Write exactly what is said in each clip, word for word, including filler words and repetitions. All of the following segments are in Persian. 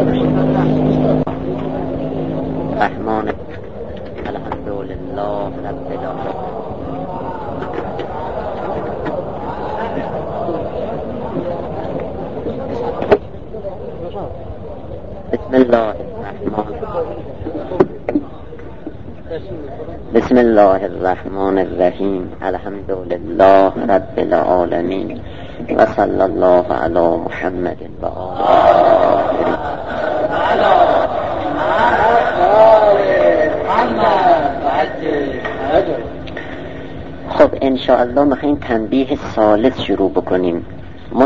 رحمان الحمدلله رب العالمین. بسم الله الرحمن بسم الله الرحمن الرحیم. الحمد لله رب العالمین و صلی الله علی محمد و آله. خب انشاءالله میخواییم تنبیه ثالث شروع بکنیم. من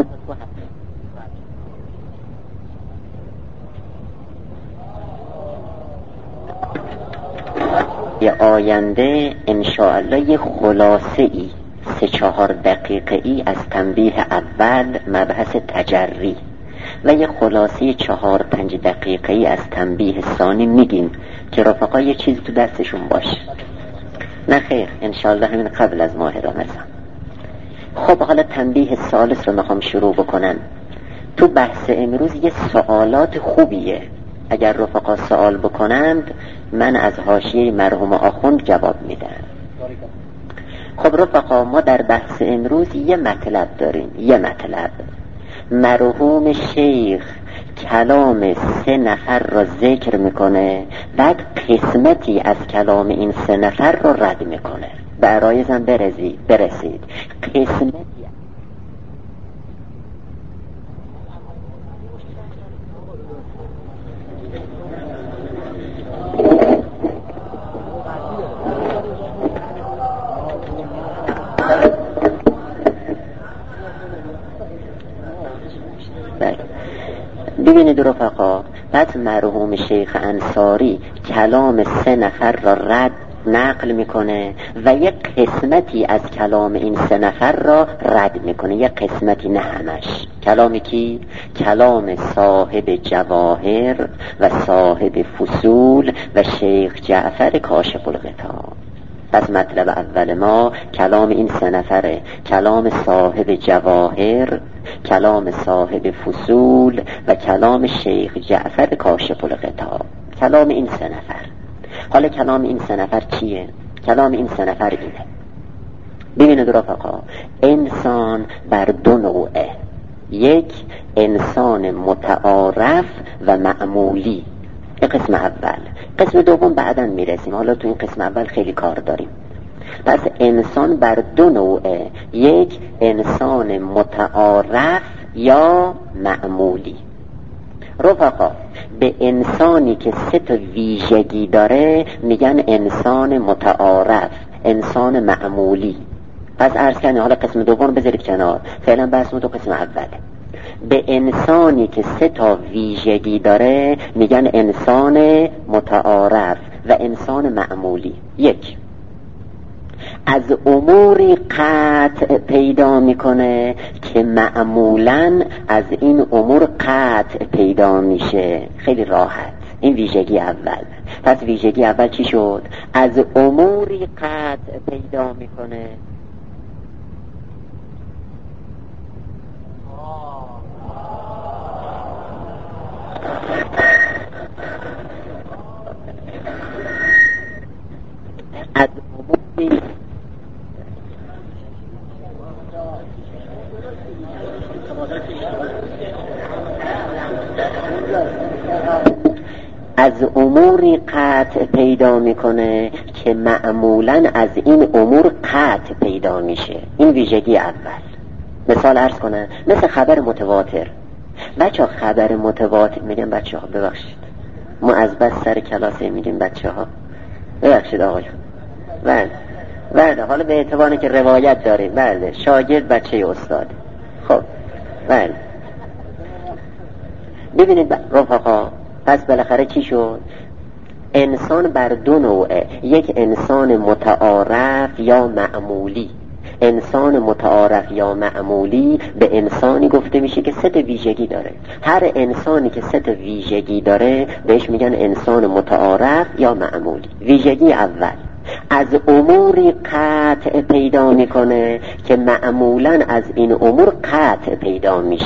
یه آینده انشاءالله یه خلاصه ای سه چهار دقیقه ای از تنبیه اول مبحث تجری و یه خلاصه چهار پنج دقیقه ای از تنبیه ثانی میگیم که رفقا یه چیز تو دستشون باشه. نه خیر، انشاءالله همین قبل از ماه رمضان. خب حالا تنبیه ثالث رو میخوام شروع بکنم. تو بحث امروز یه سوالات خوبیه، اگر رفقا سوال بکنند من از حاشیه مرحوم آخوند جواب میدم. خب رفقا، ما در بحث امروز یه مطلب داریم. یه مطلب مرحوم شیخ کلام سه نفر را ذکر میکنه، بعد قسمتی از کلام این سه نفر را رد میکنه. به عرایزم برزید برسید قسمتی ببینید رفقا، بعد مرحوم شیخ انصاری کلام سه نفر را رد نقل میکنه و یک قسمتی از کلام این سه نفر را رد میکنه. یک قسمتی، نه همش. کلام کی؟ کلام صاحب جواهر و صاحب فصول و شیخ جعفر کاشف الغطا. پس مطلب اول ما کلام این سه نفره: کلام صاحب جواهر، کلام صاحب فصول و کلام شیخ جعفر کاشف الغطا. کلام این سه نفر. حالا کلام این سه نفر چیه؟ کلام این سه نفر اینه. ببینید رفقا، انسان بر دو نوعه: یک انسان متعارف و معمولی. این قسم اول. قسم دوم بعداً میرسیم، حالا تو این قسم اول خیلی کار داریم. پس انسان بر دو نوعه: یک انسان متعارف یا معمولی. رفقا، به انسانی که سه تا ویژگی داره میگن انسان متعارف، انسان معمولی. پس عرض کنیم، حالا قسم دوم بذارید کنار، فعلا بحثمون تو قسم اوله. به انسانی که سه تا ویژگی داره میگن انسان متعارف و انسان معمولی. یک، از اموری قطع پیدا میکنه که معمولاً از این امور قطع پیدا میشه. خیلی راحت. این ویژگی اول. پس ویژگی اول چی شد؟ از اموری قطع پیدا میکنه از اموری از اموری قطع پیدا میکنه که معمولاً از این امور قطع پیدا میشه. این ویژگی اول. مثال عرض کنم، مثل خبر متواتر. بچه ها خبر متواتر میگن، بچه ها ببخشید ما از بس سر کلاسه میگیم بچه ها ببخشید آقایون. بله بله، حالا به اعتباری که روایت داریم، بله شاگرد بچه استاد. خب بله، ببینید رفقا، پس بالاخره چی شد؟ انسان بر دو نوعه: یک انسان متعارف یا معمولی. انسان متعارف یا معمولی به انسانی گفته میشه که سه تا ویژگی داره. هر انسانی که سه تا ویژگی داره بهش میگن انسان متعارف یا معمولی. ویژگی اول: از اموری قطع پیدا میکنه که معمولاً از این امور قطع پیدا میشه.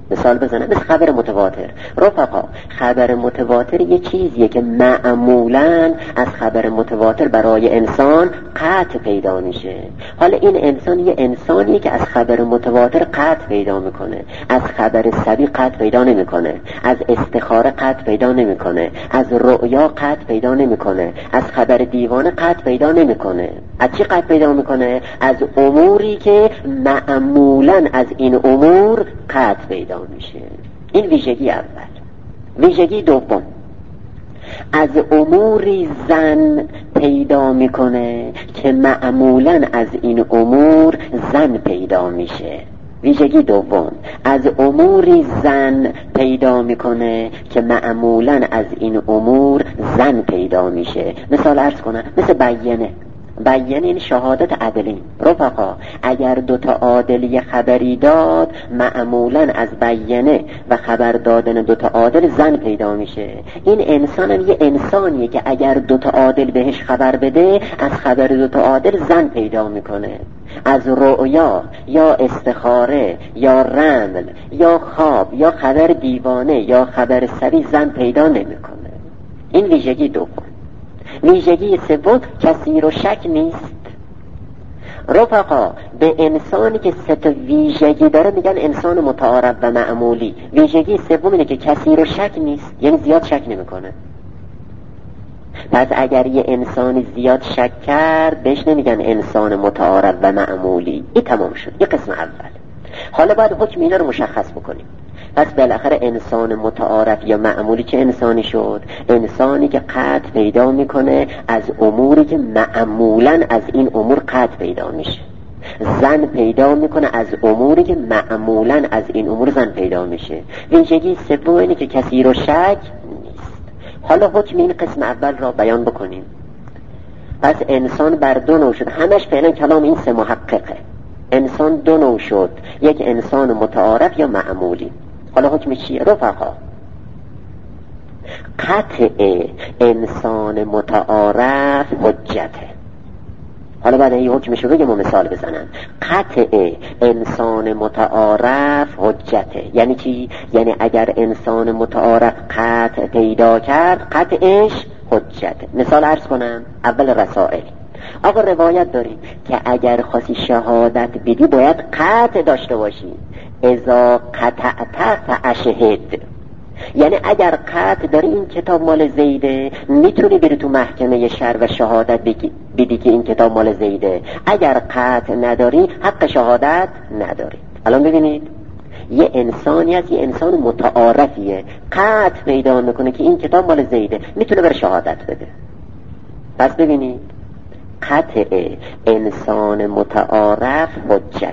مثال بزنم، مثل خبر متواتر. رفقا خبر متواتر یه چیزیه که معمولاً از خبر متواتر برای انسان قطع پیدا میشه. حالا این انسان یه انسانیه که از خبر متواتر قطع پیدا میکنه، از خبر سبی قطع پیدا نمیکنه، از استخاره قطع پیدا نمیکنه، از رؤیا قطع پیدا نمیکنه، از خبر دیوانه قطع پیدا نمیکنه. از چی قطع پیدا میکنه؟ از اموری که معمولاً از این امور قطع پیدا میشه. این ویژگی اول. ویژگی دوم، از اموری زن پیدا میکنه که معمولاً از این امور زن پیدا میشه. ویژگی دوم، از اموری زن پیدا میکنه که معمولاً از این امور زن پیدا میشه. مثال عرض کنم، مثل بیانه. بیانه این شهادت عدلین. رفقا اگر دوتا عادل یه خبری داد، معمولاً از بیانه و خبر دادن دوتا عادل زن پیدا میشه. این انسان هم یه انسانیه که اگر دوتا عادل بهش خبر بده، از خبر دوتا عادل زن پیدا میکنه. از رؤیا یا استخاره یا رمل یا خواب یا خبر دیوانه یا خبر سری زن پیدا نمیکنه. این ویژگی دوم. ویژگی سوم، کسی رو شک نیست. رفقا به انسانی که سه تا ویژگی داره میگن انسان متعارف و معمولی. ویژگی سوم اینه که کسی رو شک نیست، یعنی زیاد شک نمیکنه. پس اگر یه انسانی زیاد شک کرد، بهش نمیگن انسان متعارف و معمولی. این تمام شد، این قسم اول. حالا باید حکم اینا رو مشخص بکنیم. پس بالاخره انسان متعارف یا معمولی چه انسانی شد؟ انسانی که قطع پیدا میکنه از اموری که معمولاً از این امور قطع پیدا میشه. زن پیدا میکنه از اموری که معمولاً از این امور زن پیدا میشه. ویژگی سوم اینه که کسی رو شک نیست. حالا حکم این قسم اول را بیان بکنیم. پس انسان بر دو نوع شد. همش فعلا کلام این سه محققه. انسان دو نوع شد، یک انسان متعارف یا معمولی. حالا حکم چیه؟ رفقا قطع انسان متعارف حجته. حالا بعد این حکمش رو بگم و مثال بزنم. قطع انسان متعارف حجته یعنی چی؟ یعنی اگر انسان متعارف قطع پیدا کرد، قطعش حجته. مثال عرض کنم. اول رسائل. آقا روایت داریم که اگر خواستی شهادت بدی باید قطع داشته باشی. اذا قطعت فاشهد، یعنی اگر قطع داری این کتاب مال زیده، میتونی بری تو محکمه شرع و شهادت بدی که این کتاب مال زیده. اگر قطع نداری حق شهادت نداری. الان ببینید یه انسانی هست، یه انسان متعارفیه، قطع پیدا میکنه که این کتاب مال زیده، میتونه بر شهادت بده. پس ببینید قطع انسان متعارف حجت،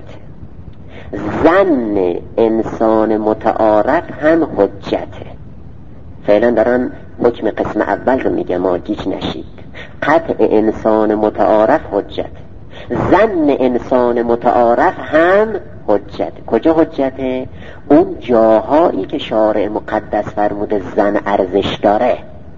ظن انسان متعارف هم حجته. فعلا دارن حکم قسم اول رو میگه، ما گیج نشید. قطع انسان متعارف حجت، ظن انسان متعارف هم حجت. کجا حجته؟ اون جاهایی که شارع مقدس فرموده زن ارزش داره.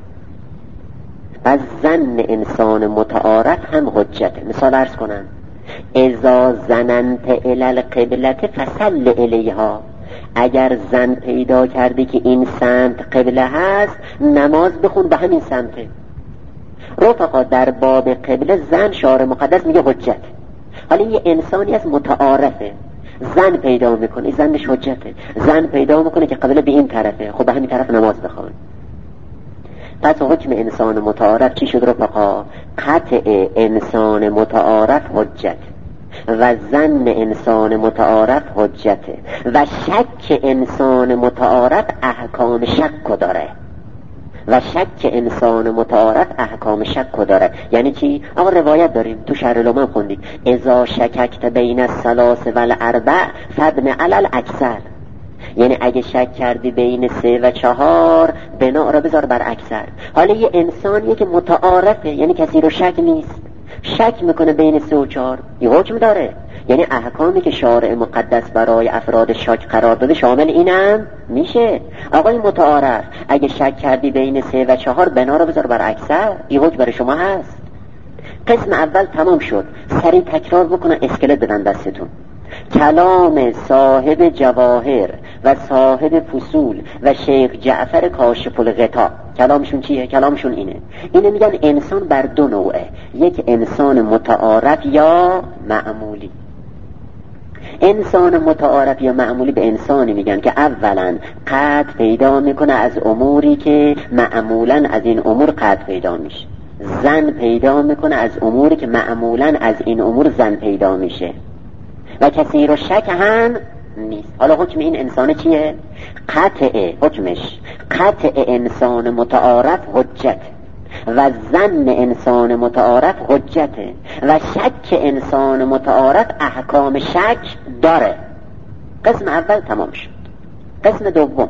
پس ظن انسان متعارف هم حجته. مثال عرض کنم. اذا ظننت الی القبلة فصل الیها، اگر زن پیدا کردی که این سمت قبله هست، نماز بخون به همین سمته. رفقا در باب قبله زن شارع مقدس میگه حجت. حالا یه انسانی از متعارفه، زن پیدا میکنه، زنش حجته. زن پیدا میکنه که قبله به این طرفه، خب به همین طرف نماز بخون. پس حکم انسان متعارف چی شد رفقا؟ قطع انسان متعارف حجت و ظن انسان متعارف حجته و شک انسان متعارف احکام شک داره و شک انسان متعارف احکام شک داره. یعنی چی؟ اما روایت داریم تو شرح لومن خوندید اذا شککت بین الثلاث والاربع فبن علی الاکثر، یعنی اگه شک کردی بین سه و چهار بنا را بذار بر اکثر. حالا یه انسانیه که متعارفه، یعنی کسی رو شک نیست، شک میکنه بین سه و چهار، یه حکم داره. یعنی احکامی که شارع مقدس برای افراد شک قرار داده شامل اینم میشه. آقای متعارف اگه شک کردی بین سه و چهار بنا را بذار بر اکثر، یه حکم برای شما هست. قسم اول تمام شد. سریع تکرار بکنن، اسکلت بدن دستتون. کلام صاحب جواهر و صاحب فصول و شیخ جعفر کاشف الغطا کلامشون چیه؟ کلامشون اینه اینه میگن انسان بر دو نوعه، یک انسان متعارف یا معمولی. انسان متعارف یا معمولی به انسانی میگن که اولا قطع پیدا میکنه از اموری که معمولا از این امور قطع پیدا میشه، زن پیدا میکنه از اموری که معمولا از این امور زن پیدا میشه و کسی رو شک هم نیست. حالا حکم این انسان چیه؟ قطع حکمش قطع انسان متعارف حجت و زن انسان متعارف حجته و شک انسان متعارف احکام شک داره. قسم اول تمام شد. قسم دوم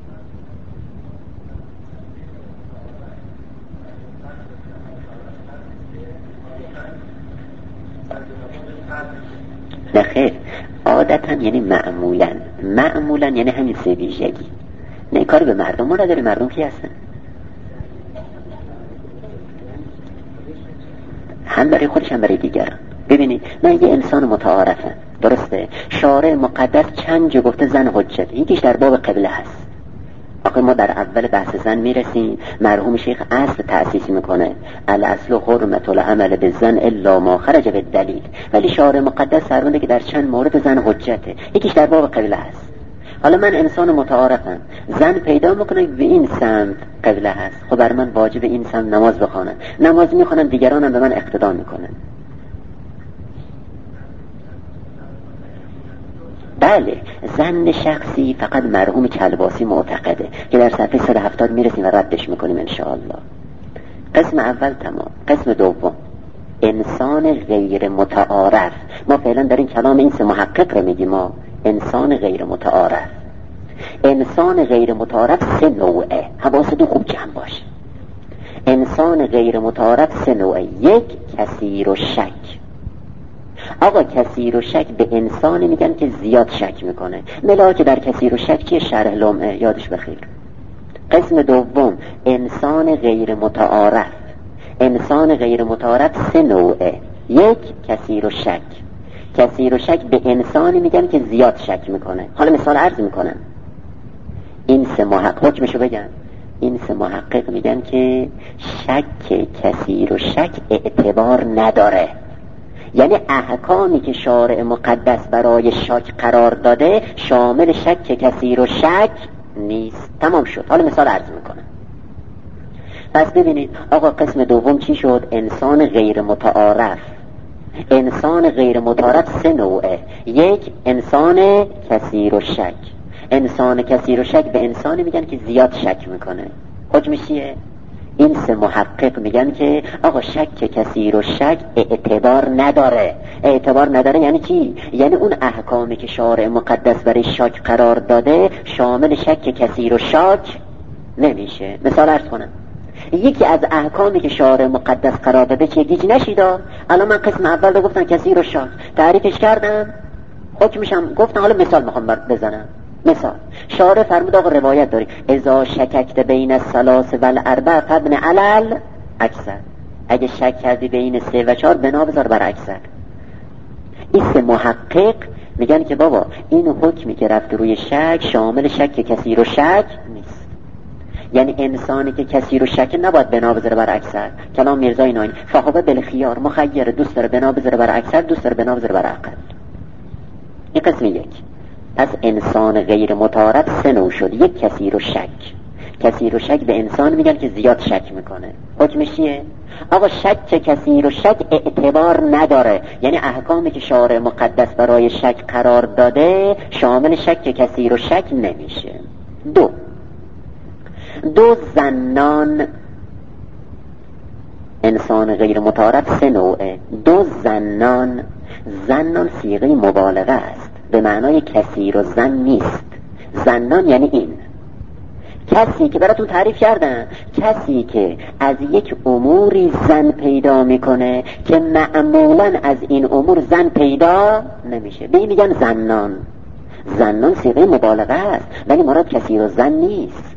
نخیر، عادتا یعنی معمولا معمولا یعنی همین سه ویژگی. نه کاری به مردم ما نداره، مردم کی هستن؟ هم برای خودش هم برای دیگران. ببینید من یه انسان متعارفم، درسته؟ شارع مقدس چند جا گفته زن حجت، یکیش در باب قبله هست. آخه ما در اول بحث زن میرسیم، مرحوم شیخ اصل تأسیس میکنه الاصل حرمت العمل بالزن الا ما خرج بالدلیل، ولی شارع مقدس فرموده که در چند مورد زن حجته، یکیش در باب قبله هست. حالا من انسان متعارفم، زن پیدا میکنه به این سمت قبله هست، خب بر من واجب این سمت نماز بخوانم، نماز میخوانم، دیگرانم به من اقتدا میکنن. بله زن شخصی فقط مرحوم کلباسی معتقده که در صفحه صد و هفتاد میرسیم و ردش میکنیم انشاءالله. قسم اول تمام. قسم دوم انسان غیر متعارف. ما فعلا در این کلام این سه محقق رو میگیم، ما انسان غیر متعارف. انسان غیر متعارف سه نوعه، حواستون خوب جمع باشه. انسان غیر متعارف سه نوعه. یک کثیر و شک. آقا کثیر و شک به انسانی میگن که زیاد شک میکنه، ملاک در کثیر و شک چیه؟ شرح لمعه، یادش بخیر. قسم دوم انسان غیر متعارف. انسان غیر متعارف سه نوعه. یک کثیر و شک. کثیر و شک به انسانی میگن که زیاد شک میکنه. حالا مثال عرض میکنم، این سه محقق حکمشو بگن. این سه محقق میگن که شک کثیر و شک اعتبار نداره، یعنی احکامی که شارع مقدس برای شک قرار داده شامل شک کثیر و شک نیست. تمام شد. حالا مثال عرض میکنم. پس ببینید آقا قسم دوم چی شد؟ انسان غیر متعارف. انسان غیر متعارف سه نوعه. یک انسان کثیر و شک. انسان کثیر و شک به انسانی میگن که زیاد شک میکنه. حکمش چیه؟ این سه محقق میگن که آقا شک کثیر و شک اعتبار نداره. اعتبار نداره یعنی چی؟ یعنی اون احکامی که شارع مقدس برای شک قرار داده شامل شک کثیر و شک نمیشه. مثال عرض کنم، یکی از احکامی که شارع مقدس قرار داده چه گیج نشیدا. الان من قسم اول رو گفتم کثیر و شک، تعریفش کردم، حکمشم گفتم. حالا مثال میخوام بزنم. مثال شارع فرمود آقا روایت داری اذا شککت بین الثلاث والاربع فابن علل اکثر. اگه شک کردی بین سه و چهار بنا بذار بر اکثر. این سه محقق میگن که بابا این حکمی که رفت روی شک شامل شک کثیر و شک نیست. یعنی انسانی که کثیر و شک نباید بنا بذاره بر اکثر. کلام میرزای ناینی فهو بالخیار، مخیر، دوست داره بنا بذاره بر اکثر، دوست داره بنا بذاره بر اقل. این قسم یک. پس انسان غیر متعارف سه نوع شد. یک کثیر و شک. کثیر و شک به انسان میگن که زیاد شک میکنه. حکمش چیه؟ آقا شک کثیر و شک اعتبار نداره، یعنی احکامی که شارع مقدس برای شک قرار داده شامل شک کثیر و شک نمیشه. دو دو زنان. انسان غیر متعارف سه نوعه. دو زنان. زنان صیغه مبالغه است، به معنای کثیر و زن نیست. زنان یعنی این کسی که براتون تعریف کردن، کسی که از یک اموری زن پیدا میکنه که معمولا از این امور زن پیدا نمیشه، به این میگن زنان. زنان صیغه مبالغه است ولی مراد کثیر و زن نیست.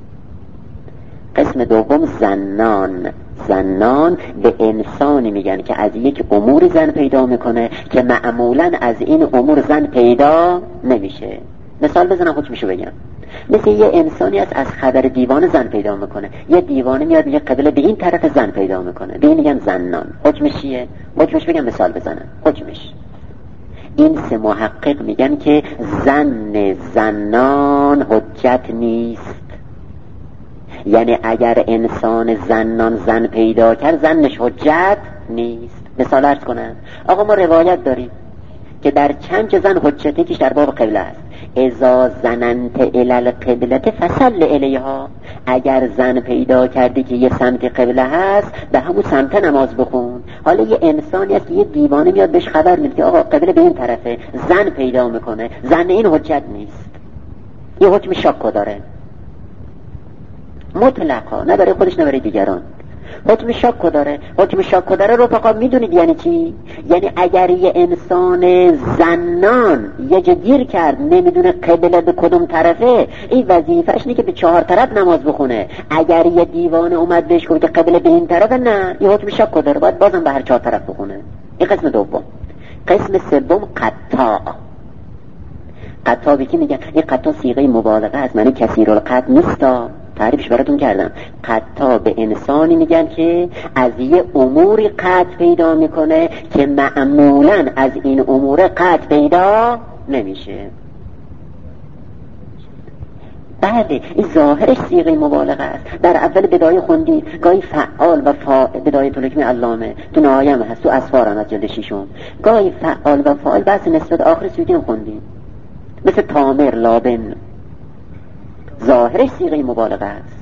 قسم دوم زنان. زنان به انسانی میگن که از یک امور زن پیدا میکنه که معمولا از این امور زن پیدا نمیشه. مثال بزنم حکمشو بگم. مثل یه انسانی است از خبر دیوان زن پیدا میکنه، یه دیوانه میاد میگه قبله به این طرف زن پیدا میکنه، به این میگن زنان. حکمش چیه؟ حکمش بگم مثال بزنم. حکمش این سه محقق میگن که زن زنان حجت نیست. یعنی اگر انسان زنان زن پیدا کرد زنش حجت نیست. مثال عرض کنم. آقا ما روایت داریم که در چند زن حجتی که در باب قبله است. اذا زننت الی القبله فصل الیها، اگر زن پیدا کردی که یه سمت قبله هست به همون سمت نماز بخون. حالا یه انسانی است که یه دیوانه میاد بهش خبر میده که آقا قبله به این طرفه، زن پیدا میکنه، زن این حجت نیست. یه حکم شاکو داره مطلقا، نه برای خودش نه برای دیگران. حکم شاکو داره. حکم شاکو داره رفقا میدونید یعنی چی؟ یعنی اگر یه انسان زنان یه جا گیر کرد نمیدونه قبله به کدوم طرفه، این وظیفه‌ش اینه که به چهار طرف نماز بخونه. اگر یه دیوانه اومد بهش گفت که قبله به این طرفه، نه، یه حکم شاکو داره، باید بازم به هر چهار طرف بخونه. این قسم دوم. قسم سوم قطاع. قطاع به کی میگن؟ این قطاع صیغه مبالغه است، معنی کثیرالقطع نیستا. تعریفش براتون کردم. قطاع به انسانی میگن که از یه اموری قطع پیدا میکنه که معمولا از این امور قطع پیدا نمیشه. بله این ظاهرش صیغه مبالغه است. در اول بدایه خوندی گاهی فعال و فاعل، بدایه طولکمی علامه تو نهایه هم هست، تو اسفار هم از جلد شیشم گاهی فعال و فاعل بس نسبت آخر سویدی هم خوندی، مثل تامر لابن. ظاهرش صیغه مبالغه است،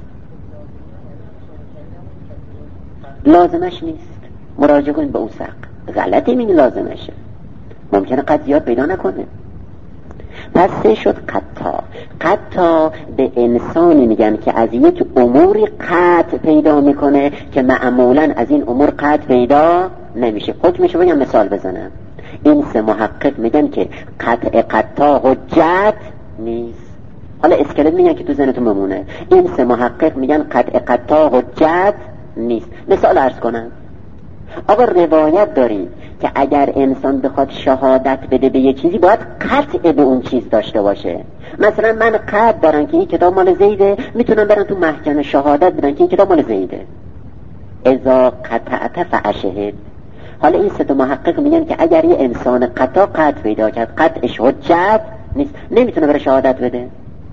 لازمش نیست. مراجعه کنید به اوسق. غلطی میگه لازمشه، ممکنه قد زیاد پیدا نکنه. پس سه شد قطاع. قطاع به انسانی میگن که از یک اموری قطع پیدا میکنه که معمولا از این امور قطع پیدا نمیشه. حکمشو بگم مثال بزنم. این سه محقق میگن که قطع قطاع حجت نیست. حالا اسکلت میگن که تو ذهنتون بمونه. این سه محقق میگن قطع قطاع حجت نیست. مثال عرض کنم. آقا روایت داریم که اگر انسان بخواد شهادت بده به یه چیزی باید قطع به اون چیز داشته باشه. مثلا من قطع دارم که این کتاب مال زیده، میتونم برم تو محکمه شهادت بدم که این کتاب مال زیده. اذا قطعت فاشهد. حالا این سه تا محقق میگن که اگر یه انسان قطع قطع پیدا کرد قطعش حجت نیست، نمیتونه بره شهادت بده.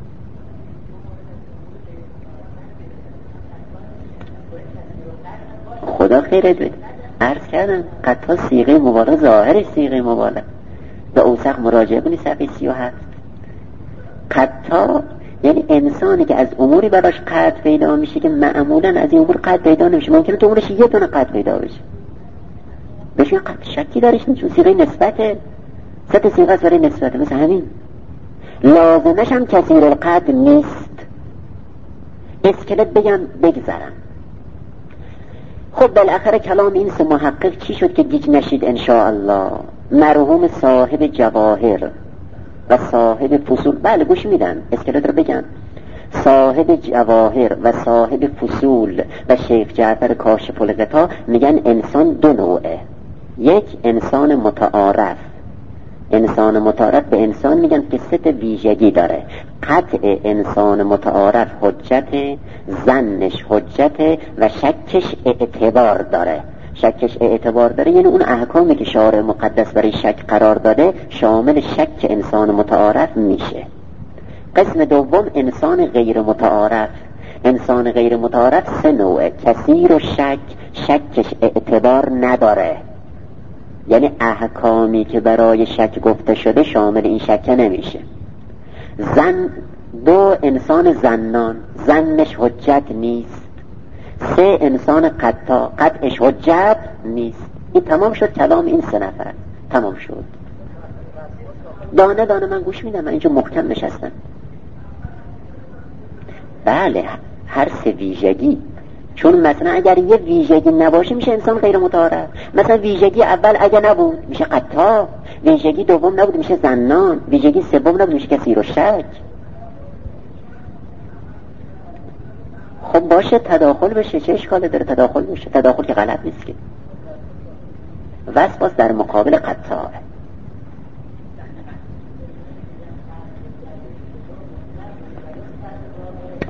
خدا خیرت بده. عرض کردم قطع صیغه مبالغه، ظاهرش صیغه مبالغه. به اوسق مراجعه کنی صفحه سی و هفت. قطع یعنی انسانی که از اموری براش قطع پیدا میشه که معمولا از این امور قطع پیدا نمیشه. ممکنه تو امورش یه دونه قطع پیدا بشه، بهش یه قطع شکی دارش نیست، چون صیغه نسبته. ست صیغه است برای نسبته. مثل همین لازمش هم کثیر القطع نیست. اسکلت بگم بگذرم. خب بالاخره کلام این سه محقق چی شد که گیج نشید انشاءالله؟ مرحوم صاحب جواهر و صاحب فصول، بله گوش میدن اسکلت رو بگم، صاحب جواهر و صاحب فصول و شیخ جعفر کاشف الغطا میگن انسان دو نوعه. یک انسان متعارف. انسان متعارف به انسان میگن که سه تا ویژگی داره. قطع انسان متعارف حجت، ظنش حجت و شکش اعتبار داره. شکش اعتبار داره یعنی اون احکامی که شارع مقدس برای شک قرار داده شامل شک انسان متعارف میشه. قسم دوم انسان غیر متعارف. انسان غیر متعارف سه نوعه. کثیر و شک، شکش اعتبار نداره، یعنی احکامی که برای شک گفته شده شامل این شک نمیشه. زن دو انسان زنان، زنش حجت نیست. سه انسان قطع، قطعش حجت نیست. این تمام شد کلام این سه نفر، تمام شد. دانه دانه من گوش میدم، من اینجا محکم نشستم. بله هر سه ویژگی، چون مثلا اگر یه ویژگی نباشه میشه انسان غیر متعارف. مثلا ویژگی اول اگه نبود میشه قطع، ویژگی دوم نبود میشه زنان، ویژگی سوم نبود میشه کثیر و شک. خب باشه تداخل بشه، چه اشکالی داره تداخل بشه؟ تداخل که غلط نیست که. وسواس در مقابل قطع.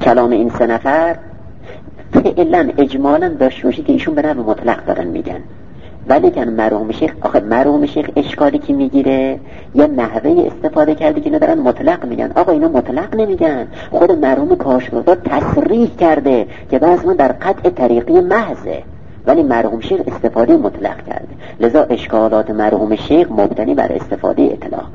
کلام این سه نفر فعلا اجمالا داشته باشید که ایشون به نحو مطلق دارن میگن، ولی که مرحوم شیخ آخه مرحوم شیخ اشکالی که میگیره یا نحوه استفاده کرده که اینا دارن مطلق میگن. آقا اینا مطلق نمیگن، خود مرحوم کاشف‌القا تصریح کرده که بعض ما در قطع طریقی محضه، ولی مرحوم شیخ استفاده مطلق کرده. لذا اشکالات مرحوم شیخ مبتنی بر استفاده اطلاق.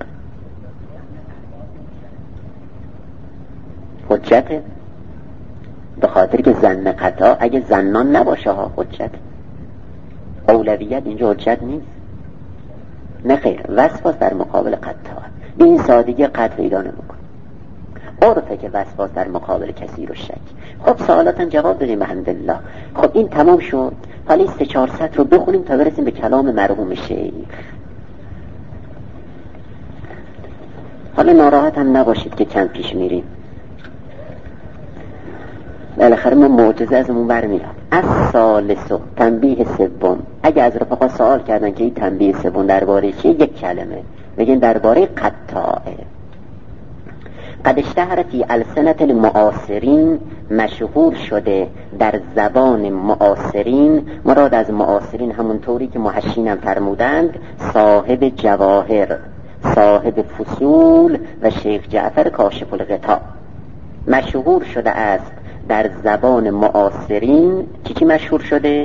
حجت به خاطر که زن قطع اگه زنان نباشه ها حجت، اولویت اینجا حجت نیست. نه خیر، وصفاست در مقابل قطع، به این سادگی قطع پیدا نمیکنه. عرفه که وصفاست در مقابل کثیر و شک. خب سوالاتم جواب بدیم الحمدلله. خب این تمام شد. حالا سه چهار سطر رو بخونیم تا برسیم به کلام مرحوم شیخ. حالا ناراحت هم نباشید که کم پیش میریم، بالاخره ما معجزه ازمون برمیاد. از ثالث تنبیه سوم، اگه از رفقا سوال کردن که این تنبیه سوم درباره چیه، یک کلمه بگین درباره قطاعه. قد اشتهر فی السنة المعاصرین، مشهور شده در زبان معاصرین. مراد از معاصرین همونطوری که محشین هم فرمودند صاحب جواهر، صاحب فصول و شیخ جعفر کاشف الغطا. مشهور شده است در زبان معاصرین. چی چی مشهور شده؟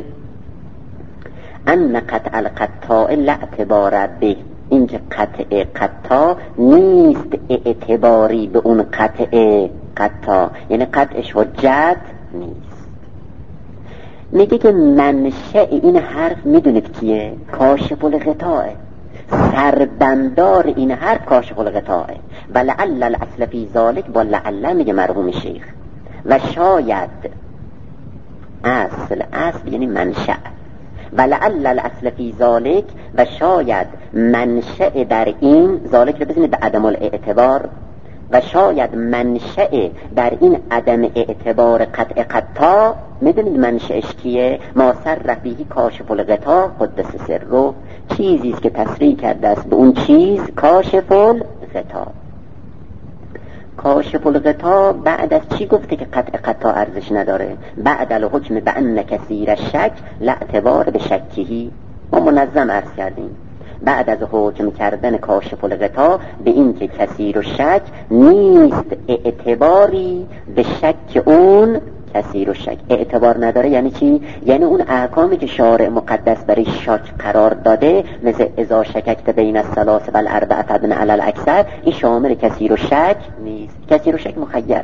ان قطع القطاع لا اعتبار به، این که قطع قطاع نیست اعتباری به اون قطع قطاع، یعنی قطعش حجت نیست. میگه که منشأ این حرف میدونید کیه؟ کاشف الغطاء. سربندار این حرف کاشف الغطاء. و لعل الاصل فی ذالک، با لعل میگه مرحوم شیخ. و شاید اصل، اصل یعنی منشأ. و لعل الاصل فی ذالک، و شاید منشأ در این، ذالک رو بزنید به عدم الاعتبار، و شاید منشأ در این عدم اعتبار قطع قطاع، میدونید منشأش کیه؟ ما صرفیه کاشف الغطاء قدس سره، چیزی است که تصریح کرده است به اون چیز کاشف الغطاء. کاشف الغطاء بعد از چی گفته که قطع قطاع ارزش نداره؟ بعد الحکم بأن کثیر الشک لا اعتبار به شکهی. ما منظم عرض کردیم بعد از حکم کردن کاشف الغطاء به این که کثیر و شک نیست اعتباری به شک اون کثیر و شک. اعتبار نداره یعنی چی؟ یعنی اون احکامی که شارع مقدس برای شک قرار داده، مثل اذا شککت بین الثلاث و الاربعه فبن علی الاکثر، این شامل کثیر و شک نیست. کثیر و شک مخیره.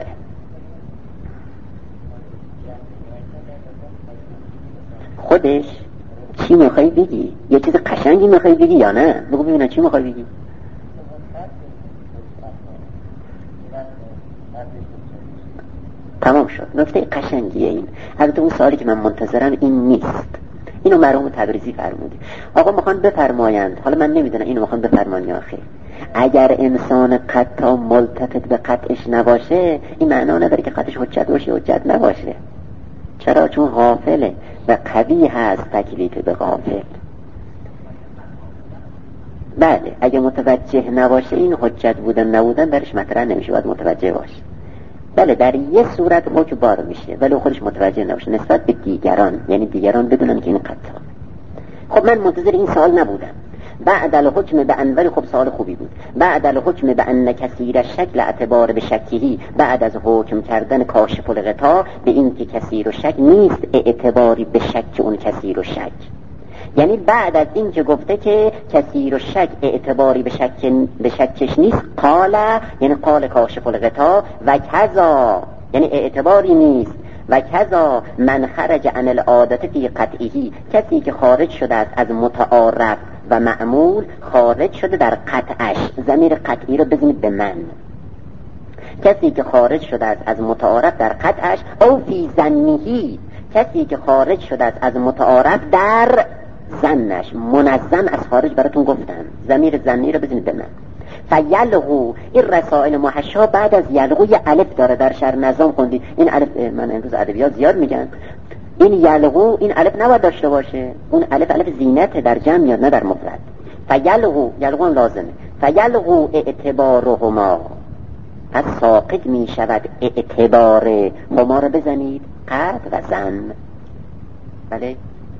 خودش چی میخوای بگی؟ یه چیز قشنگی میخوای بگی یا نه؟ بگو ببینم چی میخوای بگی. تمام شد. نکته قشنگیه این. البته اون سوالی که من منتظرم این نیست. اینو مرحوم تبریزی فرموده. آقا میخوان بفرمایند، حالا من نمیدونم اینو میخوان بفرمایند یا خیر. اگر انسان قطع ملتفت به قطعش نباشه، این معنا نداره که قطعش حجت باشه حجت نباشه. چرا؟ چون غافله و قوی هست تکلیف به غافل. بله اگه متوجه نباشه این حجت بودن نبودن برش مطرح نمیشه، باید متوجه باشه. بله در یه صورت حکم بار میشه ولی خودش متوجه نباشه نسبت به دیگران، یعنی دیگران بدونن که این قطعه. خب من منتظر این سوال نبودم. بعد الحکم به انوری، خب سوال خوبی بود. بعد الحکم به ان کثیر الشک اعتبار به شکهی، بعد از حکم کردن کاشف الغطاء به این که کثیر و شک نیست اعتباری به شک اون کثیر و شک، یعنی بعد از این که گفته که کثیر و شک اعتباری به شک به شکش نیست، قال یعنی قال کاشف الغطاء و کذا یعنی اعتباری نیست، و کذا من خرج عن العادت فی قطعه، کسی که خارج شده است از متعارف و معمول، خارج شده در قطعش. ضمیر قطعی رو بزنید به من. کسی که خارج شده است از متعارف در قطعش، او فی ظنه، کسی که خارج شده است از متعارف در ظنش. منظم از خارج براتون گفتم، ضمیر ظنی رو بزنید به من. فیلغو، این رسائل محشا بعد از یلغو یه الف داره، در شهر نظام خوندید این الف. من امروز ادبیات زیاد میگن این یلغو، این الف نباید داشته باشه. اون الف الف زینته، در جمع میاد نه در مفرد. فیلغو، یلغو لازمه. فیلغو اعتبارهما، پس ساقط می شود اعتبار هما رو بزنید قد و زن. بله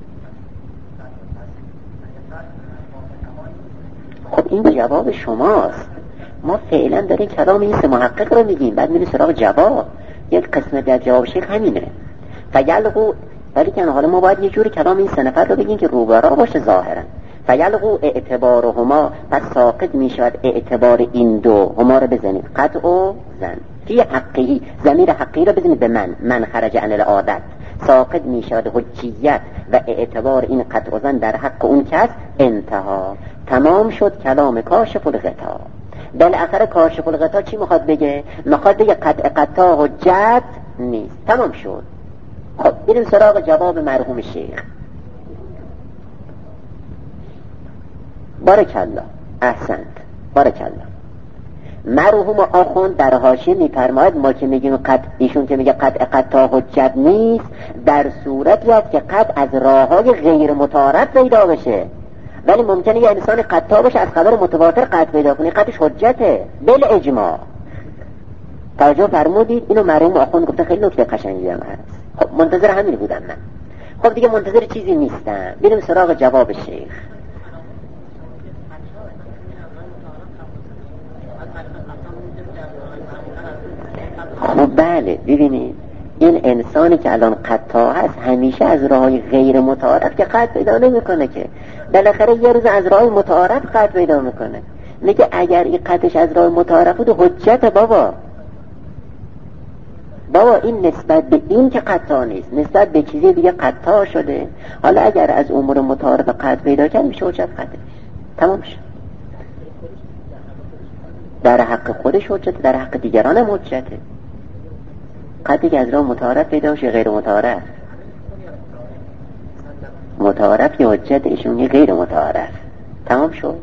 خب این جواب شماست. ما فعلا داریم کلام این سه محقق رو میگیم، بعد میریم سراغ جواب. یک قسمت در جواب شیخ همینه. فیلقو، ولی که حالا ما باید یه جوری کلام این سه نفر رو بگیم که روبرا باشه ظاهرا. فیلقو اعتبارهما، پس ساقط میشود اعتبار این دو، هما رو بزنید قطع و زن. فی حقی، ضمیر حقی رو بزنید به من، من خرج عن العادت. ساقط میشود حجیت و اعتبار این قطع و زن در حق اون کس. انتها، تمام شد کلام کاشف الغطا. بالاخره کاشف الغطا چی میخواد بگه؟ میخواد بگه قطع قطع حجت نیست. تمام شد. خب بریم سراغ جواب مرحوم شیخ. بارکالله، احسنت، بارکالله. مرحوم آخوند در حاشیه میفرماید ما که میگیم قطع، ایشون که میگه قطع قطع حجت نیست، در صورتی است که قطع از راههای غیر متعارف پیدا بشه. ولی ممکنه یه انسان قطع باشه از خبر متواتر قطع پیدا کنه، قطعش حجته بل اجماع. توجه فرمودید؟ اینو مرحوم آخوند گفته، خیلی نکته قشنگی هم هست. خب منتظر همین بودم من. خب دیگه منتظر چیزی نیستم، بریم سراغ جواب شیخ. خب بله، ببینید این انسانی که الان قطع هست همیشه از راهی غیر متعارف که قطع پیدا نمیکنه، که بالاخره یه روز از راهی متعارف قطع پیدا میکنه. میگه اگر این قطعش از راه متعارف بود حجت بابا بابا این نسبت به این که قطع نیست، نسبت به چیزی دیگه قطع شده. حالا اگر از امور متعارف قطع پیدا کرد میشه حجت قطعش. تمام شد. در حق خودش حجت، در حق دیگران هم حجته. قطعی که از راه متعارف پیدا شه غیر متعارف. متعارف که حجت، ایشون یه غیر متعارف. تمام شد.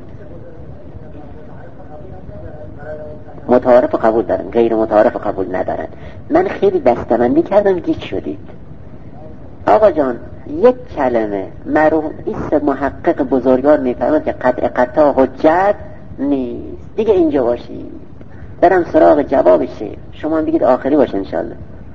متعارف قبول دارن، غیر متعارف قبول ندارن. من خیلی دستبندی کردم گیج شدید. آقا جان یک کلمه مرحوم ایست محقق بزرگوار میفرماد که قطع قطع حجت نیست. دیگه اینجا باشید، برم سراغ جواب شیخ. شما هم بگید آخری باشه انشالله.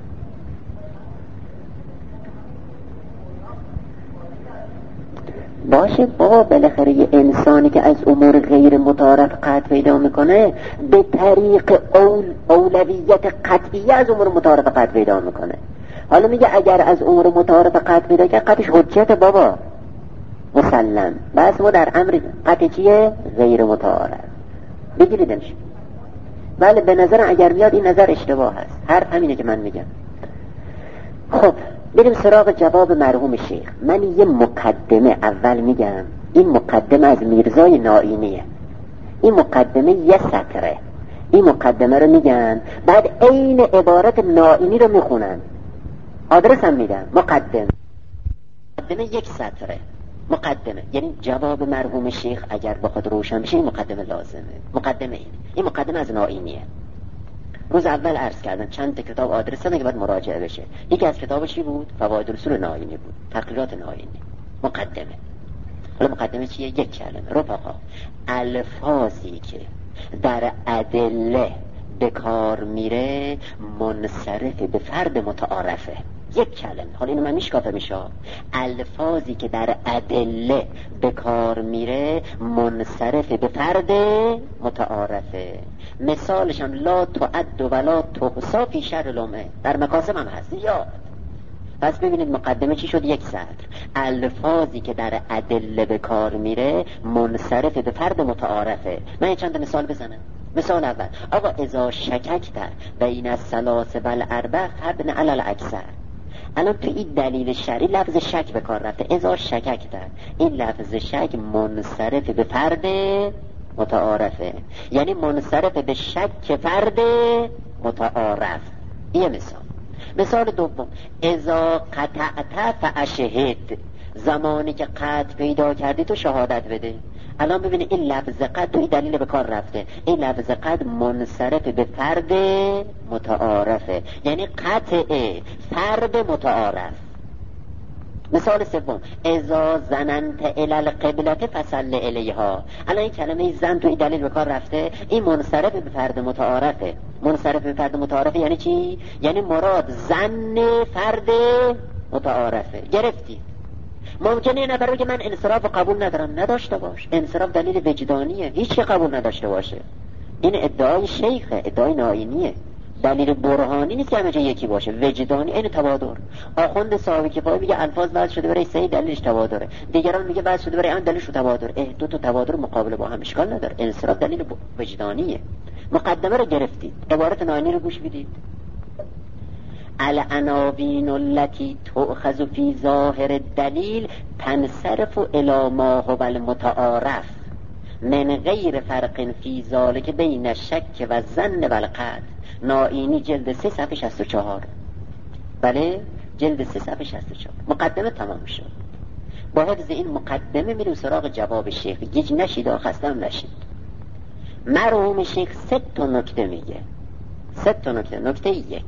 باشه بابا، بالاخره یه انسانی که از امور غیر متعارف قطع پیدا میکنه به طریق اول اولویت قطعیه از امور متعارف قطع پیدا میکنه. حالا میگه اگر از امور متعارف قطع پیدا کرد قطعش حجت بابا مسلم. بس ما در امر قطع چیه؟ غیر متعارف. بگیریدنش. بله به نظر اگر میاد این نظر اشتباه هست، حرف همینه که من میگم. خب بریم سراغ جواب مرحوم شیخ. من یه مقدمه اول میگم. این مقدمه از میرزای نائینیه. این مقدمه یه سطره. این مقدمه رو میگن، بعد عین عبارت نائینی رو میخونن. آدرس هم میدن. مقدمه مقدمه یک سطره. مقدمه یعنی جواب مرحوم شیخ اگر بخواد روشن بشه این مقدمه لازمه. مقدمه این این مقدمه از نائینیه. روز اول عرض کردن چند تا کتاب آدرس دادن که باید مراجعه بشه. یکی از کتابش چی بود؟ فواید الاصول نائینی بود، تقریرات نائینی. مقدمه. حالا مقدمه چیه؟ یک کلمه. رفقا، الفاظی که در ادله به کار میره منصرف به فرد متعارفه. یک کلمه. حالا اینو من میشکافه میشه. الفاظی که در ادله به کار میره منصرف به فرد متعارفه. مثالش هم لا تعد ولا تحصا فی شرع الامه، در مکاسب هم هست زیاد. پس ببینید مقدمه چی شد؟ یک سطر. الفاظی که در ادله به کار میره منصرف به فرد متعارفه. من یه چند مثال بزنم. مثال اول، آقا اذا شککت بین الثلاث و الاربع فابن علی الاکثر. الان تو این دلیل شرعی لفظ شک به کار رفته. اذا شککت، این لفظ شک منصرف به فرد متعارفه، یعنی منصرف به شک فرد متعارف. یه مثال. مثال دوم، اذا قطعت فاشهد، زمانی که قطع پیدا کردی تو شهادت بده. الان ببینید این لفظ قطع توی دلیل به کار رفته. این لفظ قطع منصرف به فرد متعارفه، یعنی قطع فرد متعارف. مثال سوم، اذا زننت الی القبلة فصل الیها. الان این کلمه زن تو این دلیل به کار رفته، این منصرف به فرد متعارفه. منصرف به فرد متعارفه یعنی چی؟ یعنی مراد زن فرد متعارفه. گرفتید؟ ممکنه یه نفر رو که من انصراف قبول ندارم، نداشته باش. انصراف دلیل وجدانیه، هیچ قبول نداشته باشه. این ادعای شیخه، ادعای ناینیه، دلیل برهانی نیست که همه جا یکی باشه. وجدانی این تبادر. آخوند صاحب کفایه میگه الفاظ وضع شده برای سه دلیلش تبادره، دیگران میگه وضع شده برای آن دلیلش تبادر. اه دو تا تبادر مقابل با هم اشکال نداره. انصراف دلیل وجدانیه. مقدمه رو گرفتید، عبارت ناینی رو گوش بدید. العناوین التي تؤخذ في ظاهر الدلیل تنصرف الی ما هو المتعارف من غیر فرق فی ذلک بین الشک و الظن و القطع. نائینی جلد سه صفحه شصت و چهار. بله جلد سه صفحه شصت و چهار. مقدمه تمام شد. با حفظ این مقدمه میریم سراغ جواب شیخ. گیج نشید و خستم نشید. مرحوم شیخ سه تا نکته میگه. سه تا نکته. نکته یک،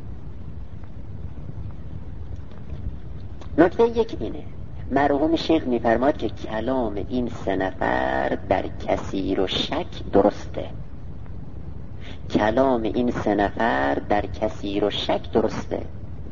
نکته یک اینه، مرحوم شیخ میفرماد که کلام این سه نفر در کثیر و شک درسته. کلام این سه نفر در کثیر و شک درسته.